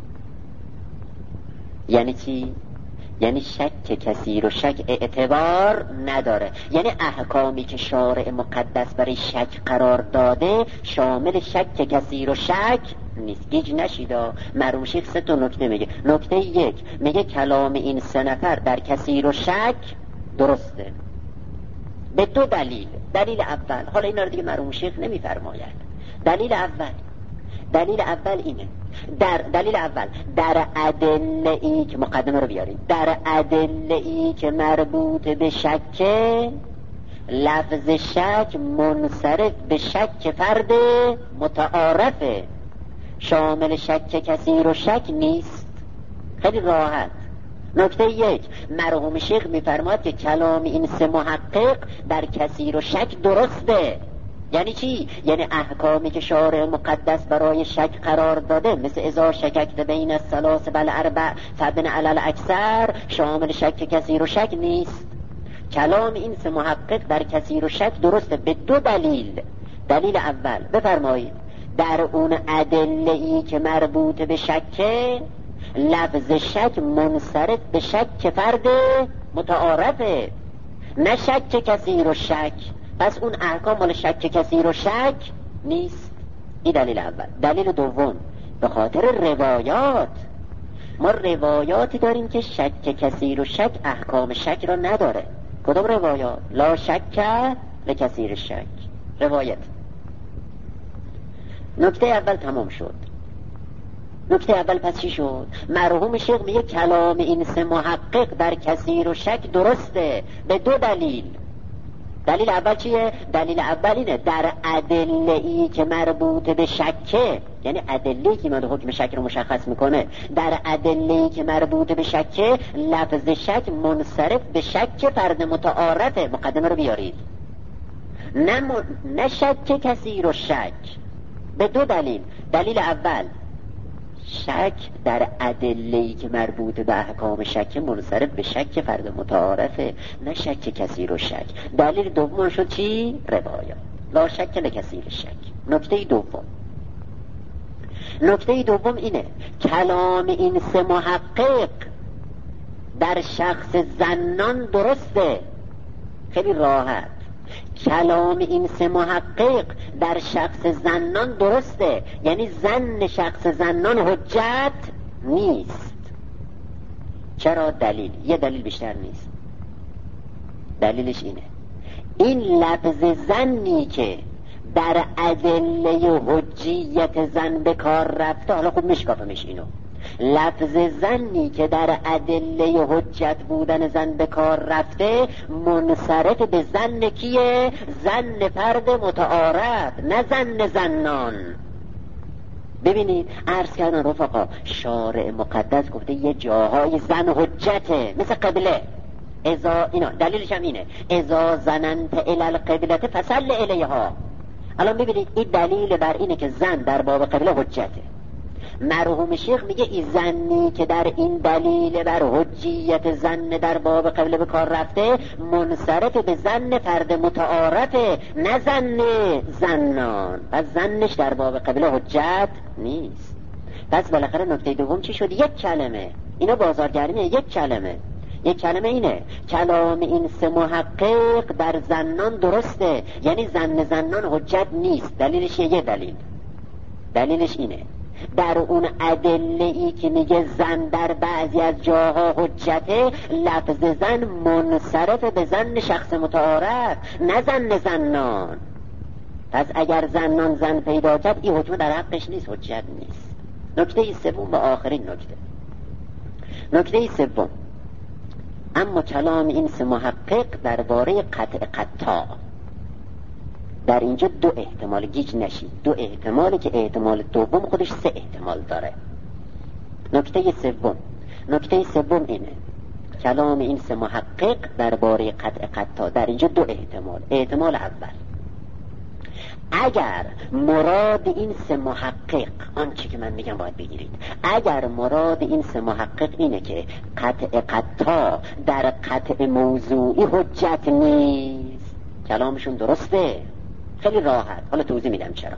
یعنی چی؟ یعنی شک کثیر و شک اعتبار نداره. یعنی احکامی که شارع مقدس برای شک قرار داده شامل شک کثیر و شک نیست. گیج نشیدا. مرحوم شیخ سه تا نکته میگه. نکته یک میگه کلام این سه نفر در کثیر و شک درسته به دو دلیل. دلیل اول، حالا اینا رو دیگه مرحوم شیخ نمیفرماید. دلیل اول، دلیل اول اینه، در دلیل اول در ادله ای که مقدمه رو بیاریم، در ادله ای که مربوط به شک، لفظ شک منصرف به شک فرد متعارفه، شامل شک کثیر و شک نیست. خیلی راحت. نکته یک، مرحوم شیخ میفرماد که کلام این سه محقق در کثیر و شک درسته. یعنی چی؟ یعنی احکامی که شارع مقدس برای شک قرار داده، مثل اذا شککت بین الثلاث والاربع فبن علی الاکثر، شامل شک کثیر و شک نیست. کلام این سه محقق در کثیر و شک درسته به دو دلیل. دلیل اول بفرمایید، در اون ادله‌ای که مربوط به شکه، لفظ شک منصرف به شک فرد متعارفه، نه شک کثیر و شک. پس اون احکام مال شک کثیر و شک نیست. این دلیل اول. دلیل دوم، به خاطر روایات. ما روایاتی داریم که شک کثیر و شک احکام شک را نداره. کدوم روایات؟ لا شک لکثیر شک. روایت. نکته اول تمام شد. نکته اول پس چی شد؟ مرحوم شیخ میگه کلام این سه محقق در کثیر و شک درسته به دو دلیل. دلیل اول چیه؟ دلیل اول اینه، در ادله‌ای که مربوط به شکه، یعنی ادله‌ای که من حکم شک رو مشخص میکنه، در ادله‌ای که مربوط به شکه، لفظ شک منصرف به شک فرد متعارفه. مقدمه رو بیارید. نه, م... نه شک کثیر و شک به دو دلیل. دلیل اول، شک در ادله‌ای که مربوط به احکام شک منصرف به شک فرد متعارفه، نه شک کثیر و شک. دلیل دوم شد چی؟ روایات. لا شک لکثیر شک. نکته دوم، نکته دوم اینه، کلام این سه محقق در شخص زنان درسته. خیلی راحت. کلام این سه محقق در شخص زنان درسته، یعنی زن شخص زنان حجت نیست. چرا؟ دلیل، یه دلیل بیشتر نیست. دلیلش اینه، این لفظ زنی که در ادله حجیت زن به کار رفته، حالا خوب میشکافمش اینو، لفظ زنی که در ادله حجت بودن زن به کار رفته منصرف به زن کیه؟ زن فرد متعارف، نه زن زنان. ببینید عرض کردن رفقا، شارع مقدس گفته یه جاهای زن حجته، مثل قبله. ازا اینا دلیلش هم اینه، ازا زننت الی القبلة فصل الیها. الان ببینید این دلیل بر اینه که زن در باب قبله حجته. مرحوم شیخ میگه این زنی که در این دلیل بر حجیت زن در باب قبله به کار رفته منصرف به زن فرد متعارفه، نه زن زنان. پس زنش در باب قبله حجت نیست. پس بالاخره نکته دوم چی شد؟ یک کلمه. اینا بازارگرمیه. یک کلمه یک کلمه اینه کلام این سه محقق در زنان درسته، یعنی زن زنان حجت نیست. دلیلش یه دلیل دلیلش اینه در اون ادله ای که میگه زن در بعضی از جاها حجته، لفظ زن منصرف به زن شخص متعارف، نه زن زنان. پس اگر زنان زن پیدا کرد این حکم در حقش نیست، حجت نیست. نکته سوم و آخرین نکته نکته سوم اما کلام این سه محقق درباره قطع قطع. در اینجا دو احتمال، گیج نشید، دو احتمالی که احتمال دوم خودش سه احتمال داره. نکته سوم نکته سوم اینه کلام این سه محقق درباره قطع قطع در اینجا دو احتمال. احتمال اول، اگر مراد این سه محقق، آنچه که من میگم باید بگیرید، اگر مراد این سه محقق اینه که قطع قطع در قطع موضوعی حجت نیست، کلامشون درسته، خیلی راحت. حالا توضیح میدم چرا.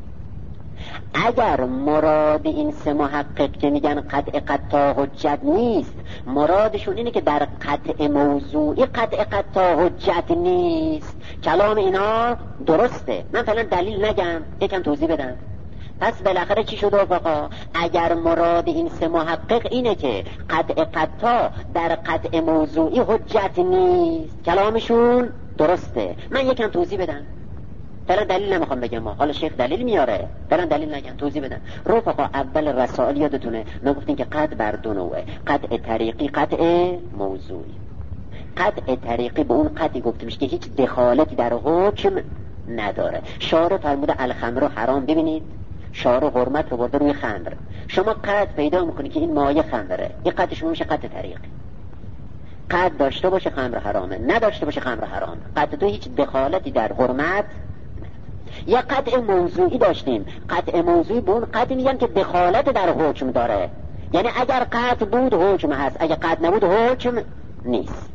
اگر مراد این سه محقق که میگن قطع قطع حجت نیست، مرادشون اینه که در قطع موضوعی قطع قطع حجت نیست، کلام اینا درسته. من فعلا دلیل نگم، یکم توضیح بدم. پس بالاخره چی شد آقا؟ اگر مراد این سه محقق اینه که قطع قطع در قطع موضوعی حجت نیست، کلامشون درسته. من یکم توضیح بدم. فعلا دلیل نمیخوام بگم، ما حالا شیخ دلیل میاره، فعلا دلیل نگم، توضیح بدم. رفقا اول رسائل یادتونه ما گفتیم که قطع بر دو نوعه، قطع طریقی، قطع موضوعی. قطع طریقی به اون قطعی گفته میشه که هیچ دخالتی در حکم نداره. شارع فرموده الخمر رو حرام، ببینید شارع حرمت رو برده روی خمر، شما قطع پیدا میکنی که این مایه خمره، این قطع شما میشه قطع طریقی. قطع داشته باشه خمر حرامه، نداشته باشه خمر حرامه. قطع تو هیچ دخالتی در حرمت. یا قطع موضوعی داشتیم، قطع موضوعی به اون قطع میگن که دخالت در حکم داره، یعنی اگر قطع بود حکم هست، اگر قطع نبود حکم نیست.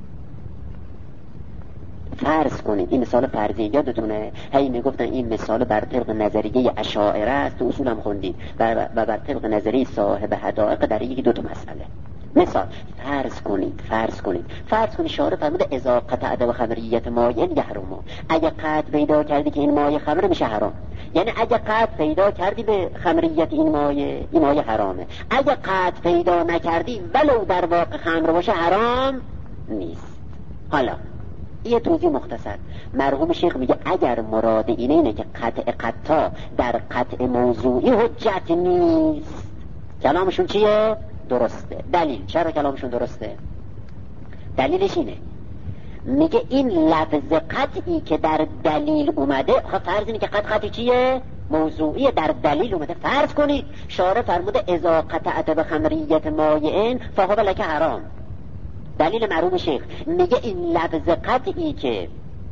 فرض کنید، این مثال فرضی یادتونه، هی میگفتن این مثال بر طبق نظریه اشاعره است، تو اصول هم خوندید، و بر طبق نظریه صاحب حدائق در یکی دو تا مسئله. مثال فرض کنید فرض کنید فرض کنید شارع فرموده اذا قطع و خمریت مایه یحرمو، اگه قطع پیدا کردی که این مایه خمر میشه حرام، یعنی اگه قطع پیدا کردی به خمریت این مایه، این مایه حرامه. اگه قطع پیدا نکردی ولو در واقع خمر باشه حرام نیست. حالا یه توضیح مختصر. مرحوم شیخ میگه اگر مراد اینه اینه که قطع قطع در قطع موضوعی حجت نیست، کلامشون چیه؟ درسته. دلیل چرا کلامشون درسته؟ دلیلش اینه، میگه این لفظ قطعی که در دلیل اومده، خب فرض اینه که قطع قطعی چیه؟ موضوعی، در دلیل اومده. فرض کنید شارع فرموده اذا قطعت به خمریت مایعین فهو لک حرام. دلیل مرحوم شیخ میگه این لفظ قطعی که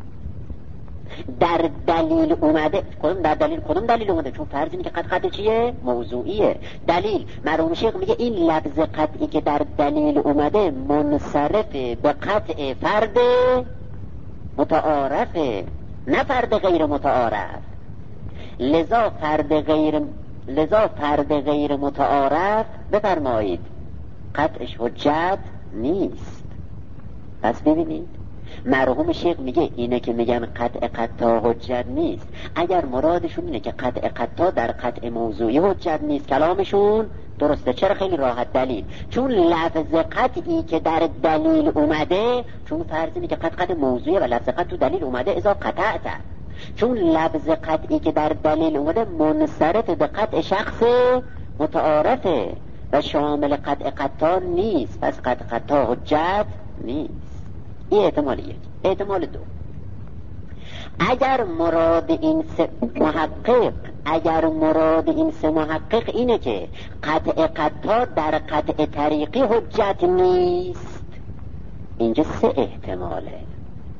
در دلیل اومده، کدوم در دلیل کدوم دلیل اومده؟ چون فرض اینه که قطع قطع چیه؟ موضوعیه. دلیل مرحوم شیخ میگه این لفظ قطعی که در دلیل اومده منصرف به قطع فرد متعارفه، نه فرد غیر متعارف. لذا فرد غیر لذا فرد غیر متعارف بفرمایید قطعش حجت نیست. پس ببینید مرحوم شیخ میگه اینه که میگن قطع قطع حجت نیست، اگر مرادشون اینه که قطع قطع در قطع موضوعی حجت نیست، کلامشون درسته. چرا؟ خیلی راحت. دلیل چون لفظ قطعی که در دلیل اومده، چون فرض اینه که قطع قطع موضوعی و لفظ قطع تو دلیل اومده اذا قطعت، چون لفظ قطعی که در دلیل اومده منصرف به قطع شخص متعارفه و شامل قطع قطع نیست، پس قطع قطع حجت نیست. این احتمال یک. احتمال دو، اگر مراد این سه محقق اگر مراد این سه محقق اینه که قطع قطع در قطع طریقی حجت نیست، اینجا سه احتماله.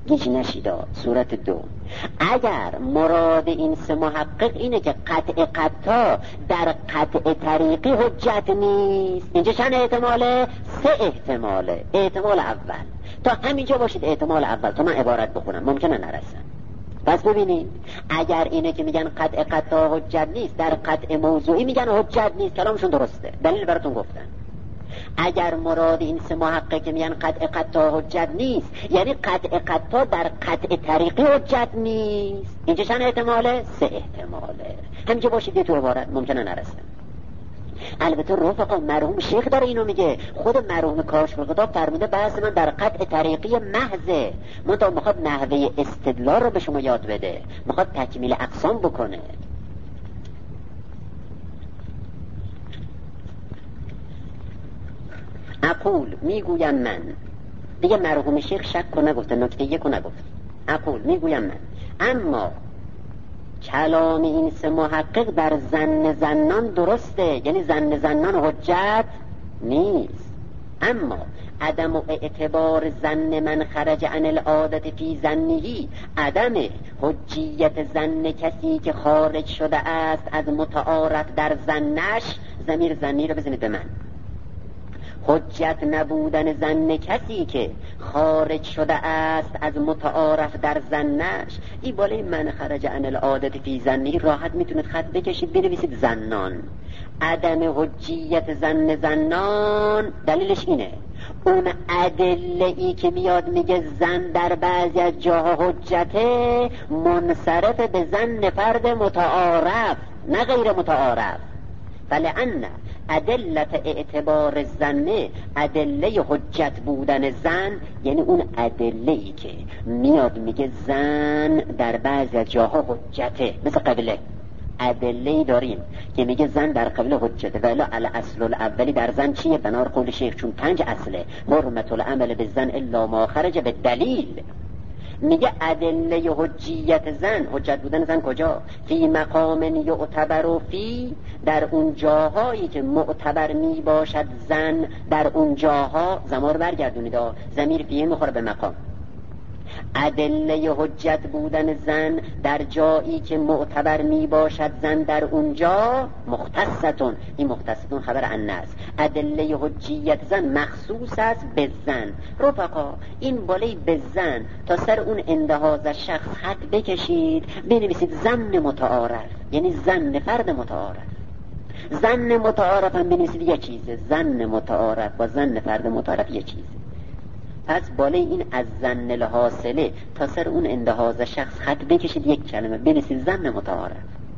گیج نشیدا. صورت دو، اگر مراد این سه محقق اینه که قطع قطع در قطع طریقی حجت نیست، اینجا چند احتماله؟ سه احتماله. احتمال اول تا همینجا باشید، احتمال اول تا من عبارت بخونم ممکنه نرسم. پس ببینید اگر اینه که میگن قطع قطع حجت نیست، در قطع موضوعی میگن حجت نیست، کلامشون درسته، دلیل براتون گفتن. اگر مراد این سه محقق که میگن قطع قطع حجت نیست، یعنی قطع قطع در قطع طریقی حجت نیست. اینجا چند احتماله؟ سه احتماله. همینجا باشید تو عبارت ممکنه نرسم. البته رفقا مرحوم شیخ داره اینو میگه، خود مرحوم کاشف الغطا فرموده بحث من در قطع طریقی محضه، منتها میخواد نحوه استدلال رو به شما یاد بده، میخواد تکمیل اقسام بکنه. اقول میگویم من، دیگه مرحوم شیخ شک کو نگفته، نکته یک کو نگفت. اقول میگویم من، اما کلام این سه محقق در ظن زنان درسته، یعنی ظن زنان حجت نیست. اما عدم اعتبار ظن من خرج عن العادت فی ظنه، عدم حجیت ظن کسی که خارج شده است از متعارف در ظنش، ضمیر ظنی رو بزنید به من، حجت نبودن ظن کسی که خارج شده است از متعارف در ظنش، این بالای من خرج عن العادت فی ظنه راحت میتونید خط بکشید بنویسید زنان. عدم حجیت ظن زنان دلیلش اینه، اون ادله ای که میاد میگه زن در بعضی از جاها حجته، منصرف به ظن فرد متعارف نه غیر متعارف. فلأن ادلت اعتبار الظن، ادله حجت بودن زن، یعنی اون ادله ای که میاد میگه زن در بعضی از جاها حجته، مثل قبله ادله داریم که میگه زن در قبله حجته، ولی الاصل الاولی در زن چیه؟ بنار قول شیخ چون پنج اصله، حرمت العمل بالزن الا ما خرج بالدلیل. میگه ادله حجیت زن، حجت بودن زن کجا؟ فی مقام یعتبر فی، در اون جاهایی که معتبر می باشد زن، در اون جاها زمار برگردونید، ضمیر فیه میخوره به مقام. ادله حجت بودن زن در جایی که معتبر می باشد زن، در اونجا مختصتون، این مختصتون خبر عن است. ادله حجیت زن مخصوص است به زن. رفقا این بالای به زن تا سر اون اندهاز شخص خط بکشید بنویسید زن متعارف، یعنی زن فرد متعارف. زن متعارف هم بنویسید یه چیزه، زن متعارف با زن فرد متعارف یه چیزه. پس بالای این از زن الحاصله تا سر اون اندهاز شخص خط بکشید یک کلمه بنویسید زن متعارف.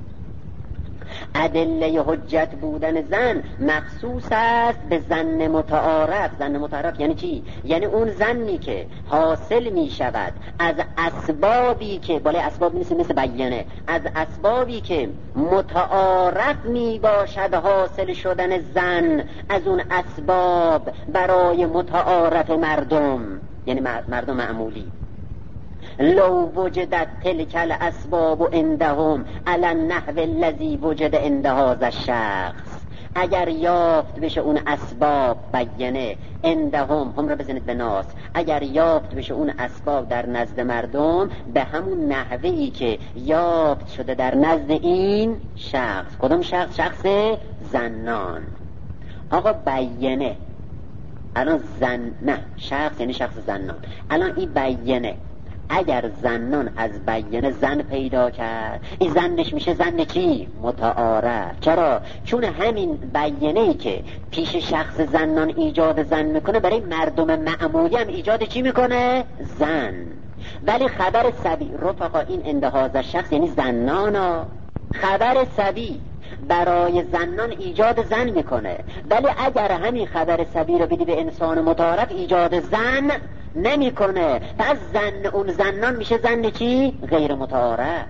ادله حجت بودن زن مخصوص است به زن متعارف. زن متعارف یعنی چی؟ یعنی اون زنی که حاصل می شود از اسبابی که بالای اسباب نیست، مثل بیانه، از اسبابی که متعارف می باشد حاصل شدن زن، از اون اسباب برای متعارف مردم، یعنی مردم معمولی. لو وجدت تلک الاسباب عندهم علی النحو الذی وجد عند هذا الشخص، اگر یافت بشه اون اسباب بیانه عندهم، هم رو بزنید به ناس، اگر یافت بشه اون اسباب در نزد مردم به همون نحوهی که یافت شده در نزد این شخص. کدوم شخص؟ شخص زنان. آقا بیانه الان زن، نه شخص یعنی شخص زنان. الان این بیانه اگر زنان از بیانه زن پیدا کرد، این زنش میشه زن چی؟ متعارف. چرا؟ چون همین بیانه‌ای که پیش شخص زنان ایجاد زن میکنه برای مردم معمولی هم ایجاد چی میکنه؟ زن. ولی خبر سبی، رفقا این اندهاز شخص یعنی زنانا، خبر سبی برای زنان ایجاد زن میکنه، ولی اگر همین خبر سبی رو بدی به انسان متعارف ایجاد زن نمیکنه. پس زن اون زنان میشه زن چی؟ غیر متعارف.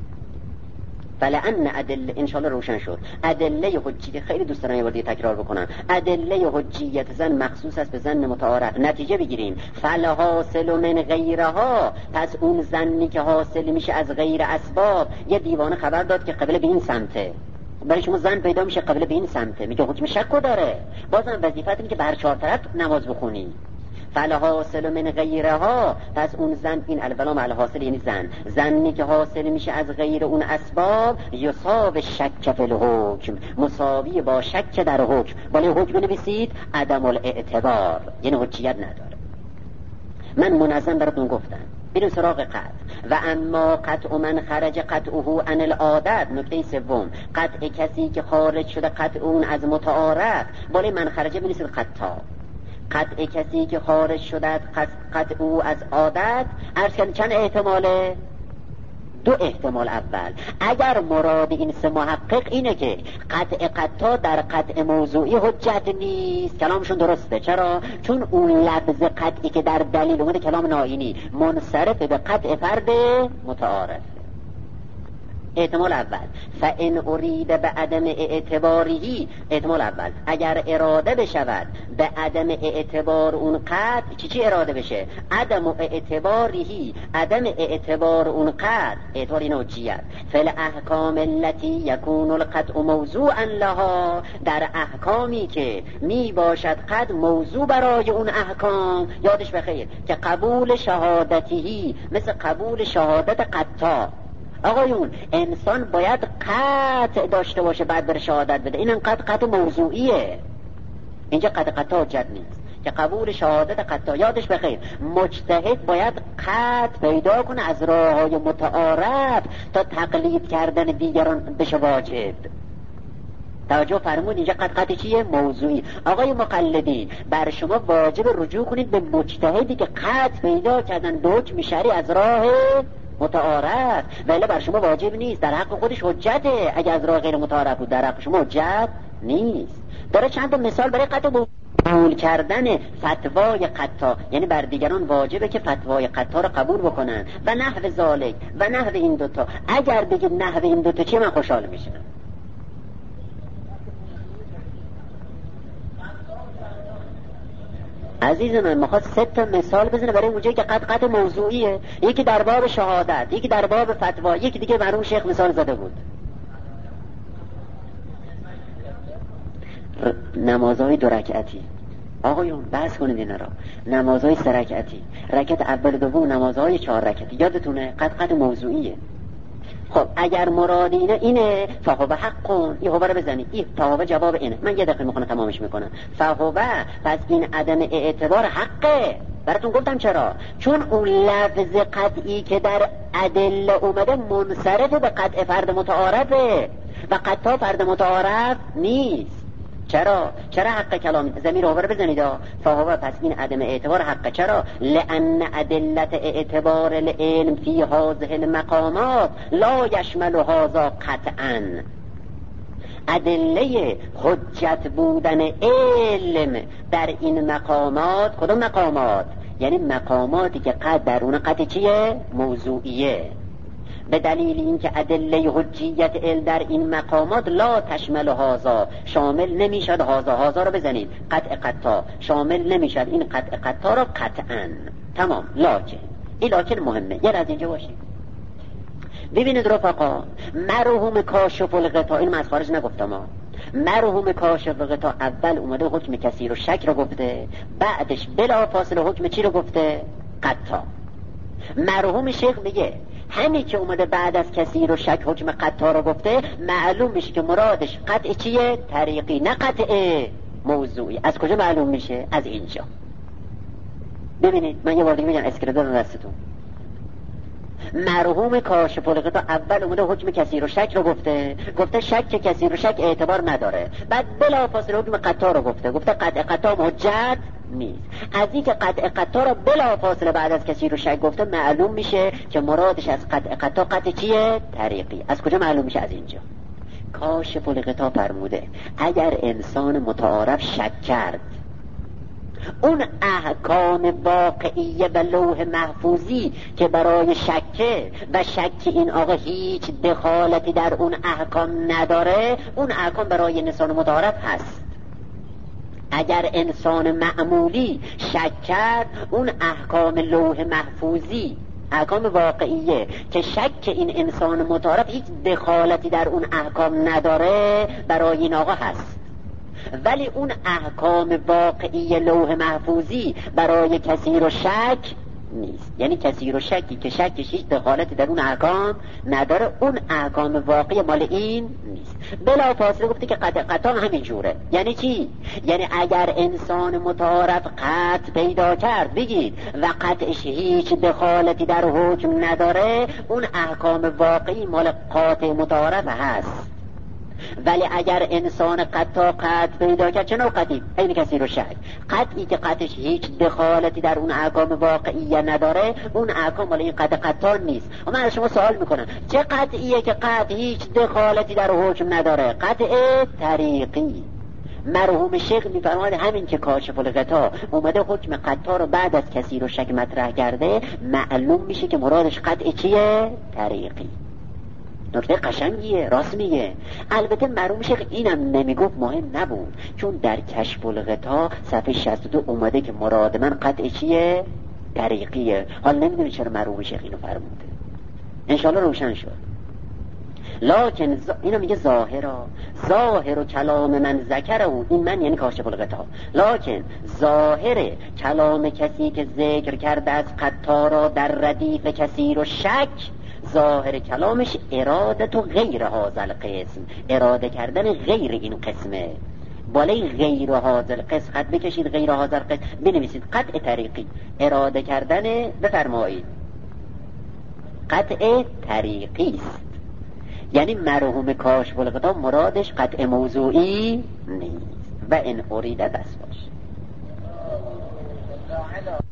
فلأن ادله، انشالله روشن شد، ادله حجیت، خیلی دوست دارم یه بار دیگه تکرار بکنم، ادله حجیت زن مخصوص است به زن متعارف. نتیجه بگیریم فالحاصل من غیرها، پس اون زنی که حاصل میشه از غیر اسباب. یه دیوانه خبر داد که قبله به این سمته، برای شما زن پیدا میشه قبله به این سمته، میگه حکم شک داره، بازم وظیفت اینه که بر چهار طرف نماز بخونی. فالحاصل من غیرها، پس اون زن، این الولا مع الحاصل یعنی زن، زنی که حاصل میشه از غیر اون اسباب، یصاب شک فی الحکم، مساوی با شک در حکم. ولی حکم نویسید عدم الاعتبار، یعنی حجیت نداره. من منظم براتون گفتم بریم سراغ قطع. و اما قطع من خرج قطعه عن العادت، نکته سوم، قطع کسی که خارج شده قطع اون از متعارف، بالای من خرجه بنویسید قطع. قطع کسی که خارج شده قطع او از عادت، عرض کردم چند احتماله؟ دو احتمال. اول اگر مراد این سه محقق اینه که قطع قطع در قطع موضوعی حجت نیست، کلامشون درسته. چرا؟ چون اون لفظ قطعی که در دلیل اومده کلام نائینی منصرف به قطع فرد متعارف. احتمال اول فإن ارید به عدم اعتباری، احتمال اول اگر اراده بشود به عدم اعتبار اون قطع، چی چی اراده بشه؟ عدم اعتباری، عدم اعتبار اون قطع، اعتبار این حجیت، فل احکام التي یکون القطع موضوعا لها، در احکامی که می باشد قطع موضوع برای اون احکام. یادش بخیر که قبول شهادتی مثل قبول شهادت قطع. آقایون انسان باید قطع داشته باشه بعد بر شهادت بده، این انقدر قطع موضوعیه. اینجا قطع قطع حجت نیست که قبول شهادت قطع. یادش بخیر مجتهد باید قطع پیدا کنه از راههای متعارف تا تقلید کردن دیگران بشه واجب. توجه فرمود اینجا قطع قطع چیه؟ موضوعی. آقای مقلدین بر شما واجب رجوع کنید به مجتهدی که قطع پیدا کردن به حکم شرعی از راه متعارف، ولی بر شما واجب نیست، در حق خودش حجته. اگر از راه غیر متعارف بود در حق شما حجت نیست. داره چند تا مثال برای قطع قبول کردن فتوای قطع، یعنی بر دیگران واجبه که فتوای قطع رو قبول بکنن و نحو ذالک و نحو این دوتا. اگر بگید نحو این دوتا چی، من خوشحال میشم. عزیز من میخواد سه تا مثال بزنه برای اونجایی که قطع قطع موضوعیه، یکی در باب شهادت، یکی در باب فتوا، یکی دیگه مرحوم شیخ مثال زده بود. نمازهای دو رکعتی، آقایون بحث کنید اینا را. نمازهای سه رکعتی، رکعت اول دوم نمازهای چهار رکعتی، یادتونه قطع قطع موضوعیه. خب اگر مراد اینه اینه فهو حقون، این هو رو بزنید، این فهو جواب اینه. من یه دقیقه میخونم تمامش میکنم. فهو، پس این عدم اعتبار حقه. براتون گفتم چرا؟ چون اون لفظ قطعی که در ادله اومده منصرف به قطع فرد متعارفه و قطع فرد متعارف نیست. چرا؟ چرا حق کلام؟ ضمیر هو رو بزنید. فهو، پس این عدم اعتبار حقه. چرا؟ لأن ادلت اعتبار العلم فی هذه المقامات لا یشمل هذا قطعا. ادله حجت بودن علم در این مقامات، کدوم مقامات؟ یعنی مقاماتی که قد در اون قطع چیه؟ موضوعیه. به دلیل اینکه ادله حجیت علم در این مقامات لا تشمل هذا، شامل نمیشد هذا. هذا رو بزنید قطع قطع، شامل نمیشد این قطع قطع رو قطعا. تمام. لکن این لکن مهمه، یه از اینجا باشید. ببینید رفقا، مرحوم کاشف الغطا، این من از خارج نگفتم ها، مرحوم کاشف الغطا اول اومده حکم کثیر و شک رو گفته، بعدش بلا فاصله حکم چی رو گفته؟ قطع. مرحوم شیخ میگه همین که اومده بعد از کثیر و شک حکم قطع رو گفته، معلوم میشه که مرادش قطع چیه؟ طریقی، نه قطع موضوعی. از کجا معلوم میشه؟ از اینجا. ببینید من یه بار دیگه میگم اسکریپت رو دستتون. مرحوم کاشف الغطا اول اومده حکم کثیر و شک رو گفته، گفته شک که کثیر و شک اعتبار نداره، بعد بلافاصله حکم قطع رو گفته، گفته قطع قطع حجت نیست. از این که قطع قطع رو بلافاصله بعد از کثیر و شک گفته، معلوم میشه که مرادش از قطع قطع قطع چیه؟ طریقی. از کجا معلوم میشه؟ از اینجا. کاشف الغطا فرموده اگر انسان متعارف شک کرد، اون احکام واقعیه و لوح محفوظی که برای شکه و شک این آقا هیچ دخالتی در اون احکام نداره، اون احکام برای انسان متعارف هست. اگر انسان معمولی شک کرد، اون احکام لوح محفوظی، احکام واقعیه که شک این انسان متعارف هیچ دخالتی در اون احکام نداره، برای این آقا هست. ولی اون احکام واقعی لوح محفوظی برای کثیر و شک نیست. یعنی کثیر و شکی که شکش هیچ دخالتی در اون احکام نداره، اون احکام واقعی مال این نیست. بلا فاصله گفته که قطع قطع همین جوره. یعنی چی؟ یعنی اگر انسان متعارف قطع پیدا کرد بگید و قطعش هیچ دخالتی در حکم نداره، اون احکام واقعی مال قاطع متعارف هست. ولی اگر انسان قطع قطع پیدا کرد، چه نوع قطعی؟ این کثیر و شک. قطعی که قطعش هیچ دخالتی در اون احکام واقعی نداره، اون احکام مال این قطع قطع نیست. و من از شما سوال میکنم چه قطعیه که قطع هیچ دخالتی در حکم نداره؟ قطع طریقی. مرحوم شیخ میفرماید همین که کاشف الغطا اومده حکم قطع رو بعد از کثیر و شک مطرح کرده، معلوم میشه که مرادش قطع چیه؟ طریقی. نکته قشنگیه، راست میگه. البته مرحوم شیخ اینم نمیگفت، مهم نبود، چون در کشف الغطا صفحه شصت و دو اومده که مراد من قطع چیه؟ طریقیه. حال نمیدونی چرا مرحوم شیخ اینو فرموده. انشالله روشن شد. لکن ز... اینو میگه ظاهرا، ظاهر و کلام من ذکره، این من یعنی کاشف الغطا. لکن ظاهر کلام کسی که ذکر کرده از قطع را در ردیف کثیر و شک، ظاهر کلامش ارادت و غیر هذا القسم، اراده کردن غیر این قسمه. بالای غیر هذا القسم خط بکشید، غیر هذا القسم بنویسید، قطع طریقی، اراده کردن، بفرمایید قطع طریقی است. یعنی مرحوم کاشف الغطا مرادش قطع موضوعی نیست. و این ارید دست باشه.